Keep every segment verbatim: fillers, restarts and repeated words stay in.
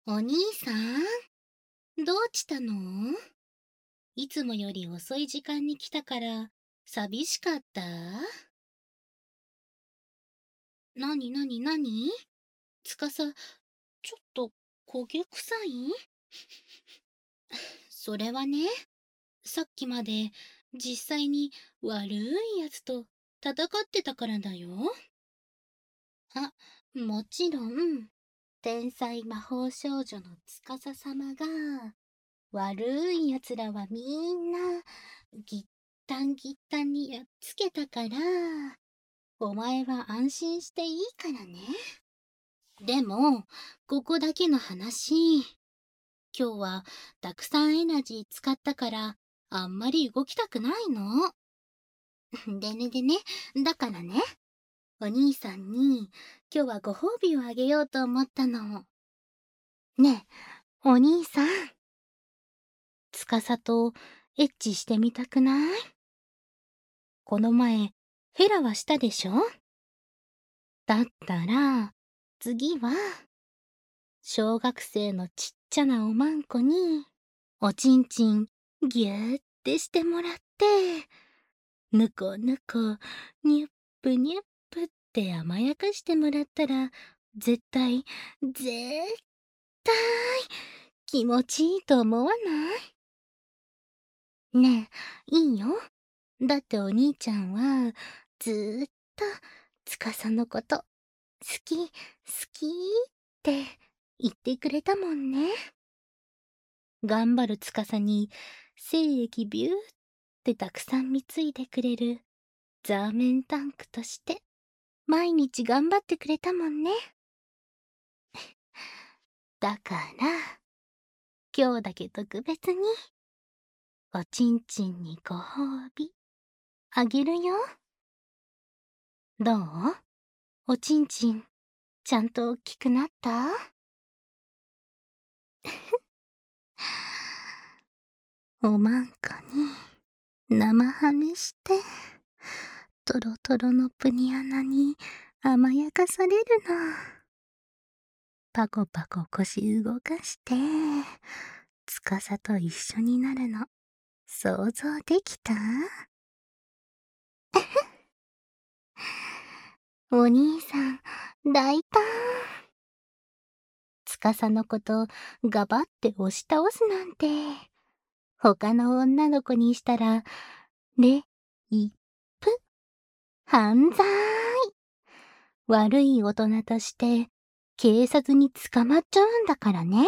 お兄さん、どうしたの？いつもより遅い時間に来たから寂しかった？なになになに？つかさ、ちょっと焦げ臭い？それはね、さっきまで実際に悪いやつと戦ってたからだよ。あ、もちろん、天才魔法少女のつかさ様が、悪い奴らはみんな、ぎったんぎったんにやっつけたから、お前は安心していいからね。でも、ここだけの話、今日はたくさんエナジー使ったから、あんまり動きたくないの。でねでね、だからね、お兄さんに今日はご褒美をあげようと思ったの。ねえ、お兄さん、つかさとエッチしてみたくない？この前、フェラはしたでしょ？だったら、次は、小学生のちっちゃなおまんこに、おちんちんぎゅーってしてもらって、ぬこぬこ、にゅっぷにゅっぷって甘やかしてもらったら、絶対、絶対、気持ちいいと思わない？ねえ、いいよ。だってお兄ちゃんは、ずーっと、つかさのこと、好き、好きって言ってくれたもんね。頑張るつかさに、精液ビューってたくさん貢いでくれる、ザーメンタンクとして、毎日頑張ってくれたもんね。だから、今日だけ特別に、おちんちんにご褒美、あげるよ。どう？おちんちん、ちゃんと大きくなった？おまんこに生ハメして、トロトロのプニ穴に甘やかされるの。パコパコ腰動かして、つかさと一緒になるの、想像できた？お兄さん、大胆。つかさのことガバって押し倒すなんて、他の女の子にしたら、レイプ、犯罪。悪い大人として警察に捕まっちゃうんだからね。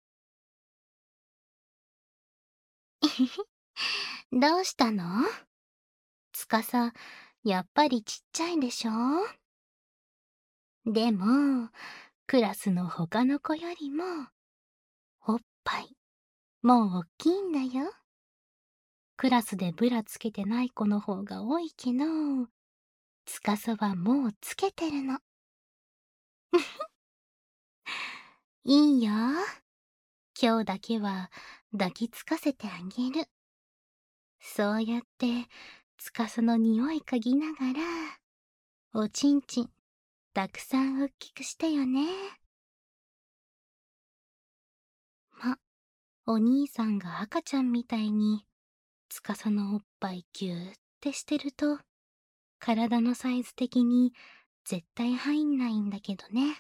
どうしたの？つかさ、やっぱりちっちゃいでしょ？でも、クラスの他の子よりも、おっぱい、もうおっきいんだよ。クラスでブラつけてない子の方が多いけど、つかさはもうつけてるの。いいよ。今日だけは抱きつかせてあげる。そうやって、つかさの匂い嗅ぎながら、おちんちん、たくさん大きくしてよね。ま、お兄さんが赤ちゃんみたいに、つかさのおっぱいぎゅーってしてると、体のサイズ的に絶対入んないんだけどね。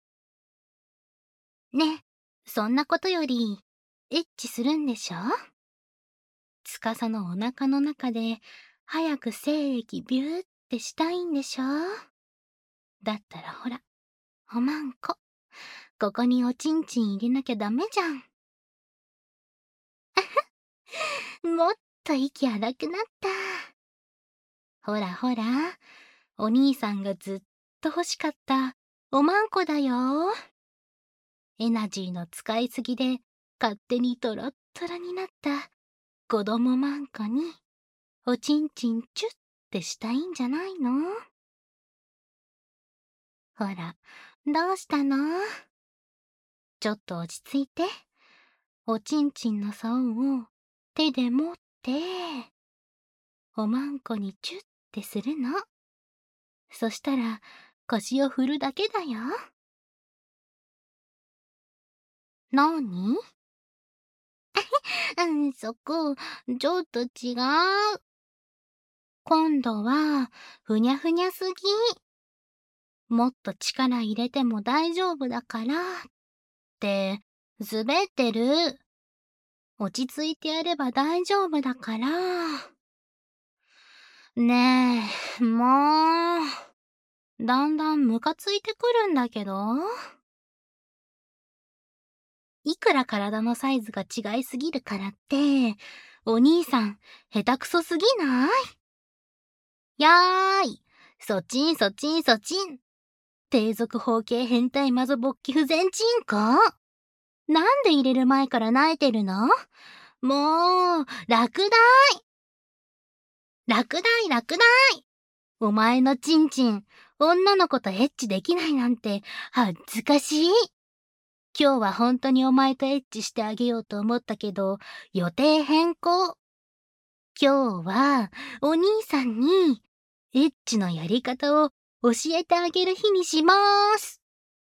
ね、そんなことより、エッチするんでしょ？つかさのお腹の中で、早く精液ビューってしたいんでしょ？だったらほら、おまんこ、ここにおちんちん入れなきゃダメじゃん。もっと息荒くなった。ほらほら、お兄さんがずっと欲しかったおまんこだよ。エナジーの使いすぎで勝手にトロットロになった子供まんこにおちんちんチュッってしたいんじゃないの？ほら、どうしたの？ちょっと落ち着いて。おちんちんの竿を手で持って、おまんこにチュッってするの。そしたら腰を振るだけだよ。 なに？うん、そこ、ちょっと違う。今度は、ふにゃふにゃすぎ。もっと力入れても大丈夫だから、って、滑ってる。落ち着いてやれば大丈夫だから。ねえ、もう、だんだんムカついてくるんだけど。いくら体のサイズが違いすぎるからって、お兄さん、下手くそすぎない？やーい、そちんそちんそちん。低俗包茎変態マゾ勃起不全チンコ。なんで入れる前から泣いてるの？もう、落第落第落第。お前のチンチン、女の子とエッチできないなんて恥ずかしい。今日は本当にお前とエッチしてあげようと思ったけど、予定変更。今日はお兄さんにエッチのやり方を教えてあげる日にしまーす。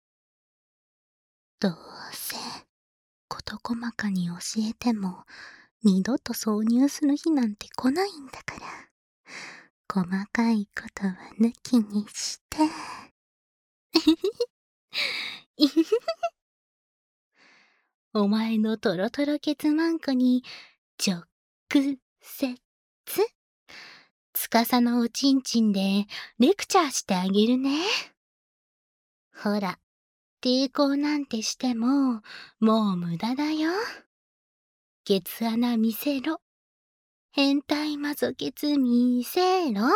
どうせ、事細かに教えても、二度と挿入する日なんて来ないんだから。細かいことは抜きにして。お前のトロトロケツマンコに直接司のおちんちんでレクチャーしてあげるね。ほら、抵抗なんてしてももう無駄だよ。ケツ穴見せろ。変態マゾケツ見せろ。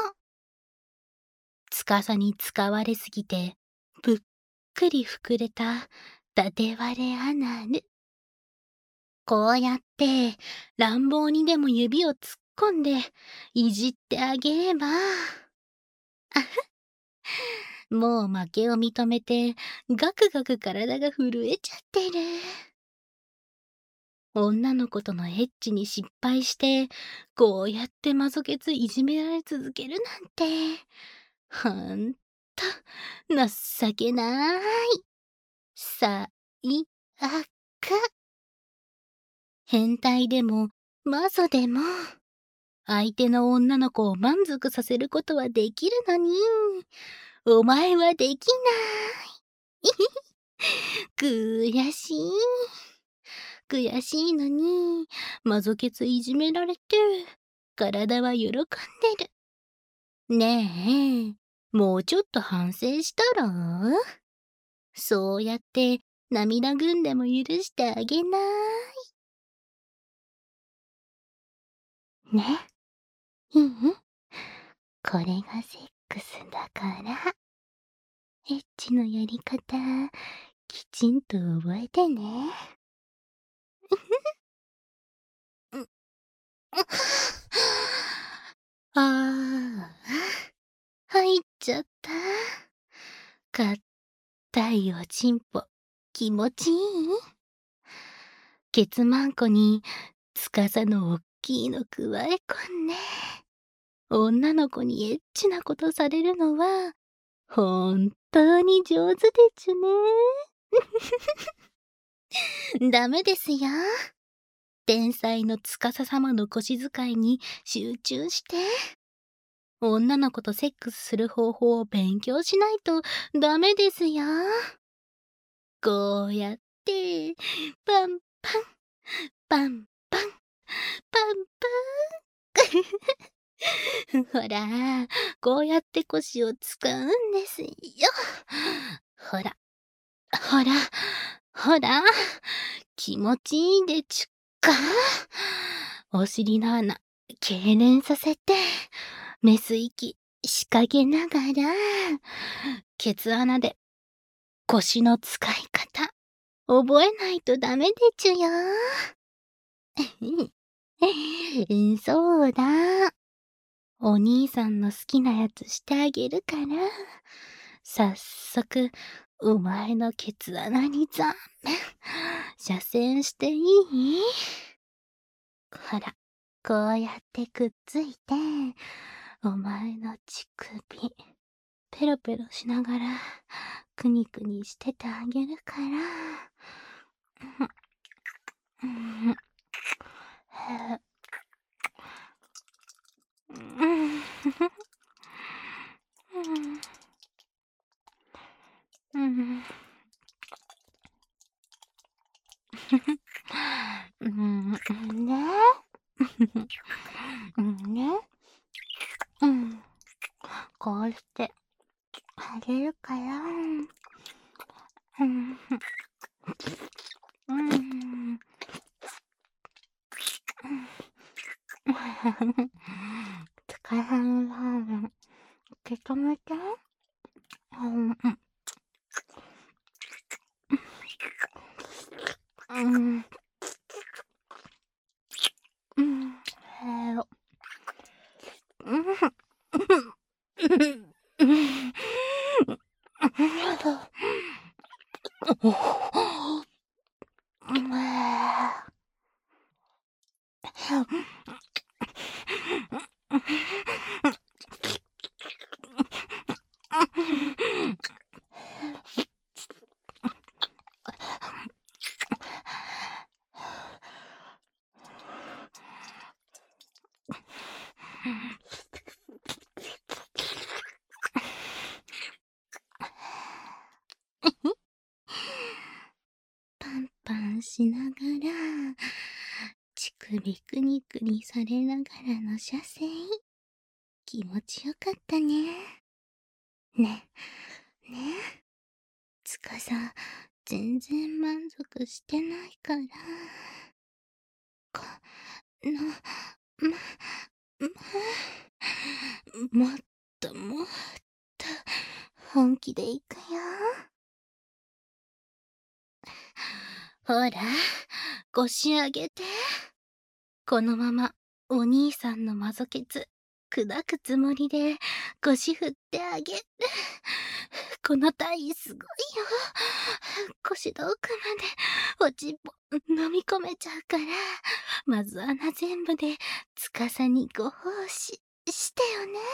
司に使われすぎてぷっくり膨れた縦割れアナル。こうやって乱暴にでも指を突っ込んでいじってあげれば。あふ、もう負けを認めてガクガク体が震えちゃってる。女の子とのエッチに失敗してこうやってマゾケツいじめられ続けるなんてほんと情けない。最悪。変態でもマゾでも相手の女の子を満足させることはできるのに、お前はできない。悔しい。悔しいのに、マゾケツいじめられて、体は喜んでる。ねえ、もうちょっと反省したら？そうやって涙ぐんでも許してあげない。ね。いい？これがセックスだから。エッチのやり方、きちんと覚えてね。ああ、入っちゃった。かったいおちんぽ、気持ちいい？ケツマンコに、つかさのおっきいの加え込んで。女の子にエッチなことされるのは、本当に上手でちゅね。ダメですよ。天才の司様の腰使いに集中して。女の子とセックスする方法を勉強しないとダメですよ。こうやって、パンパン、パンパン、パンパン。ほら、こうやって腰を使うんですよ。ほら、ほら、ほら、気持ちいいでちゅか。お尻の穴、痙攣させて、メス息仕掛けながら、ケツ穴で腰の使い方、覚えないとダメでちゅよ。そうだ。お兄さんの好きなやつしてあげるから、早速、お前のケツ穴にザン射精していい？ほら、こうやってくっついて、お前の乳首、ペロペロしながら、くにくにしててあげるから。 うん、ね。うんね。うん。こうしてあげるから。うん。うん。つかさのラーメン、受け止めて。うん、うん。うん。うん。へろ。うん。うん。うん。パンパンしながら、乳首くにくにされながらの射精。気持ちよかったね。ね、ね。つかさ、全然満足してないから。この、ま、ま、もっともっと、本気でいくよ。ほら、腰上げて。このまま、お兄さんのマゾケツ、砕くつもりで、腰振ってあげる。この体位すごいよ。腰の奥まで、おちんぽ、飲み込めちゃうから、まず穴全部で、つかさにご奉仕、してよね。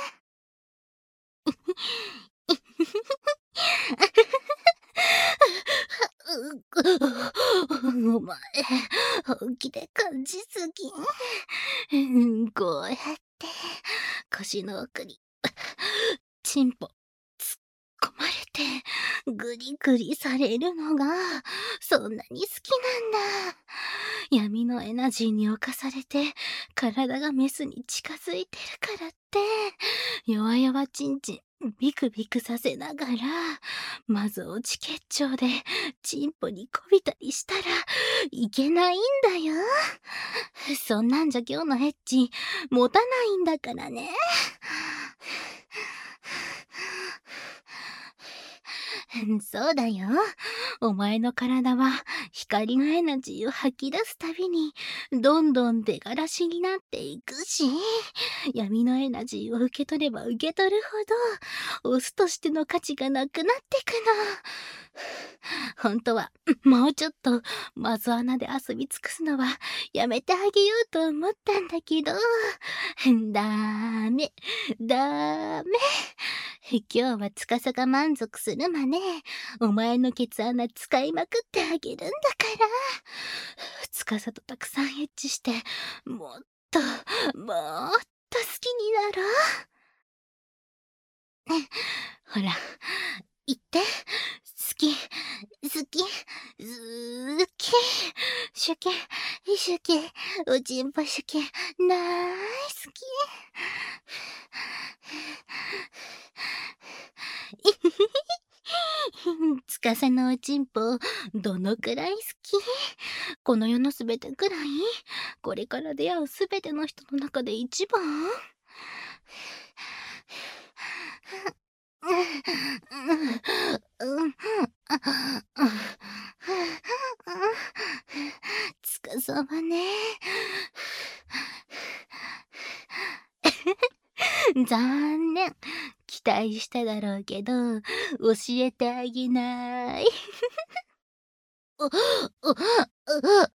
お前、本気で感じすぎ。こうやって、腰の奥に、チンポ、突っ込まれて、グリグリされるのが、そんなに好きなんだ。闇のエナジーに侵されて、体がメスに近づいてるからって、弱々チンチン、ビクビクさせながら、まず落ち結腸で、チンポにこびたりしたらいけないんだよ。そんなんじゃ今日のエッチ、持たないんだからね。そうだよ。お前の体は光のエナジーを吐き出すたびにどんどん出がらしになっていくし、闇のエナジーを受け取れば受け取るほどオスとしての価値がなくなってくの。本当はもうちょっとマゾ穴で遊び尽くすのはやめてあげようと思ったんだけど、ダメダメ。今日は司が満足するまで、お前のケツ穴使いまくってあげるんだから。司とたくさんエッチして、もっと、もっと好きになろう。ほら、言って。好き、好き、好き。シュケ、シュケ、おちんぽシュケ、大好き。つかさのおちんぽ、どのくらい好き？この世のすべてくらい？これから出会うすべての人の中で一番？つかさはね。残念。期待しただろうけど、教えてあげない。う、う、う、う、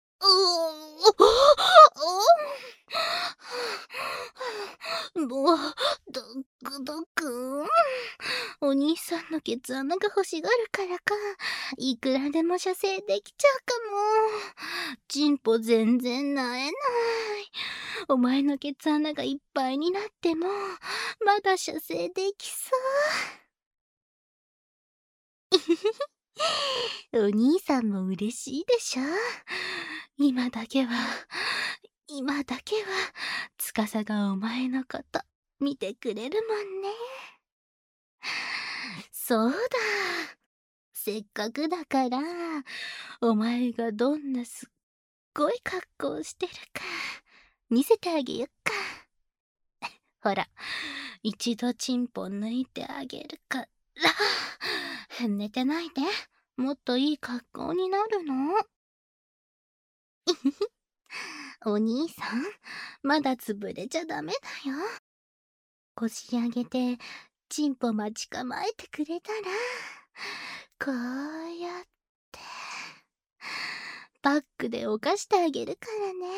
もう、ドックドクン。お兄さんのケツ穴が欲しがるからか、いくらでも射精できちゃうかも。チンポ全然なえない。お前のケツ穴がいっぱいになっても、まだ射精できそう。 お兄さんも嬉しいでしょ。今だけは、今だけは、司がお前のこと見てくれるもんね。そうだ。せっかくだから、お前がどんなすっごい格好をしてるか、見せてあげよっか。ほら、一度チンポ抜いてあげるから。寝てないで。もっといい格好になるの。お兄さん、まだ潰れちゃダメだよ。腰上げて、チンポ待ち構えてくれたら、こうやって、バッグで犯してあげるからね。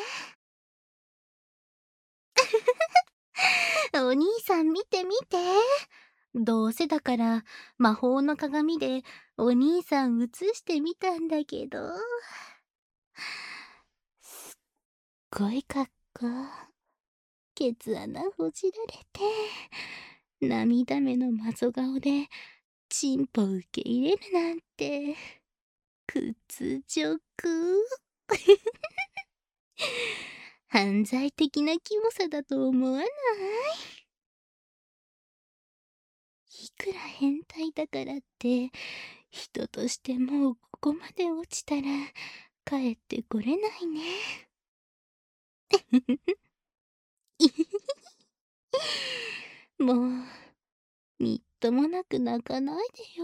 お兄さん見て見て。どうせだから魔法の鏡でお兄さん映してみたんだけど。すっごい格好。ケツ穴ほじられて、涙目のマゾ顔でチンポ受け入れるなんて、屈辱。犯罪的なキモさだと思わない？いくら変態だからって、人としてもうここまで落ちたら帰ってこれないね。もう、みっともなく泣かないで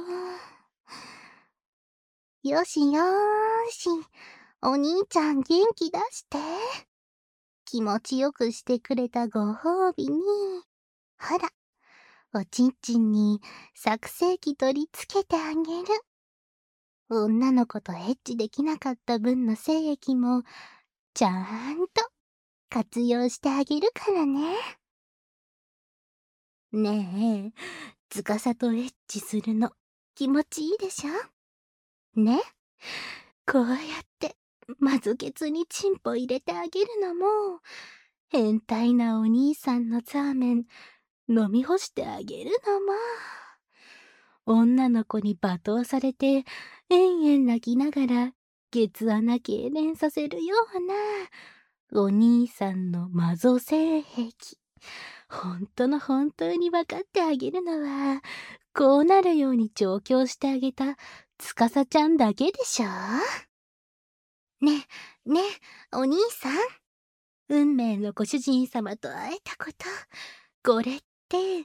よ。よしよーし。お兄ちゃん元気出して。気持ちよくしてくれたご褒美に、ほら、おちんちんに作成機取り付けてあげる。女の子とエッチできなかった分の精液も、ちゃんと活用してあげるからね。ねえ、司とエッチするの気持ちいいでしょ？ね？こうやってまずケツにチンポ入れてあげるのも、変態なお兄さんのザーメン飲み干してあげるのも、女の子に罵倒されて延々泣きながらケツ穴痙攣させるようなお兄さんのマゾ性癖。本当の本当に分かってあげるのは、こうなるように調教してあげた司ちゃんだけでしょ。ねえ、ねえ、お兄さん。運命のご主人様と会えたこと、これって、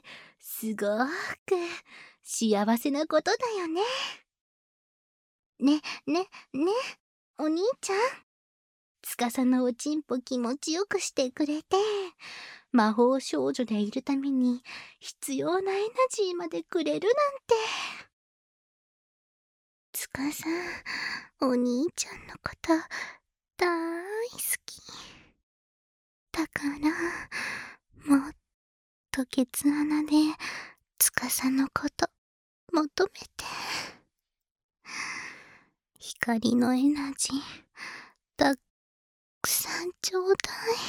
すごーく幸せなことだよね。ね、ね、ね、お兄ちゃん。司のおちんぽ気持ちよくしてくれて、魔法少女でいるために必要なエナジーまでくれるなんて。司、お兄ちゃんのこと大好き。だから、もっとケツ穴で司のこと求めて。光のエナジーたくさんちょうだ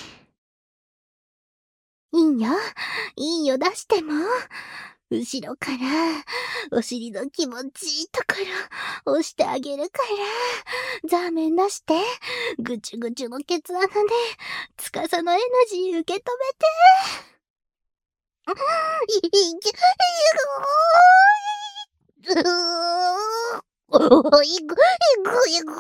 い。いいよ、いいよ出しても。後ろからお尻の気持ちいいところ押してあげるから、ザーメン出して、ぐちゅぐちゅのケツ穴で司のエナジー受け止めて。いいいおいぐいぐいぐ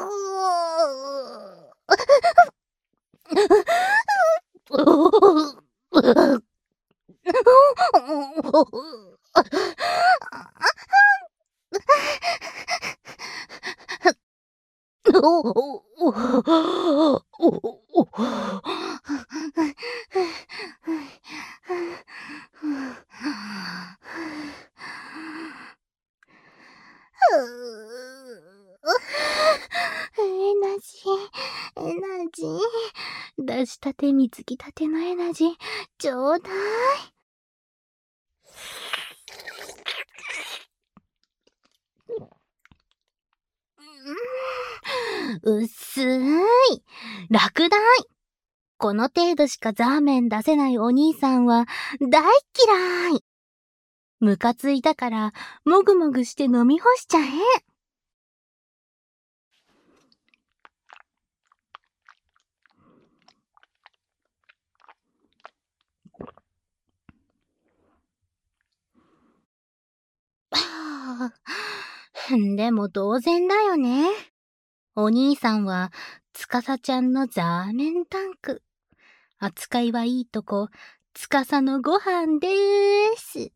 エナジー、エナジー。出したて水着たてのエナジー、ちょうだい。うっすーい。落第。この程度しかザーメン出せないお兄さんは大嫌い。ムカついたからもぐもぐして飲み干しちゃえ。 でも当然だよね。お兄さんは、つかさちゃんのザーメンタンク。扱いはいいとこ、つかさのご飯でーす。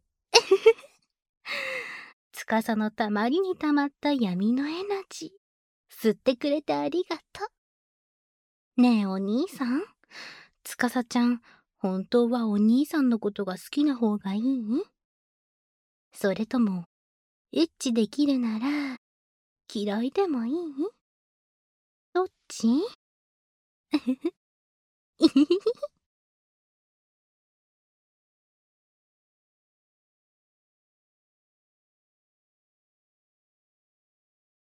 つかさのたまりにたまった闇のエナジー。吸ってくれてありがとう。ねえお兄さん、つかさちゃん、本当はお兄さんのことが好きな方がいい？それとも、エッチできるなら、嫌いでもいい？どっち？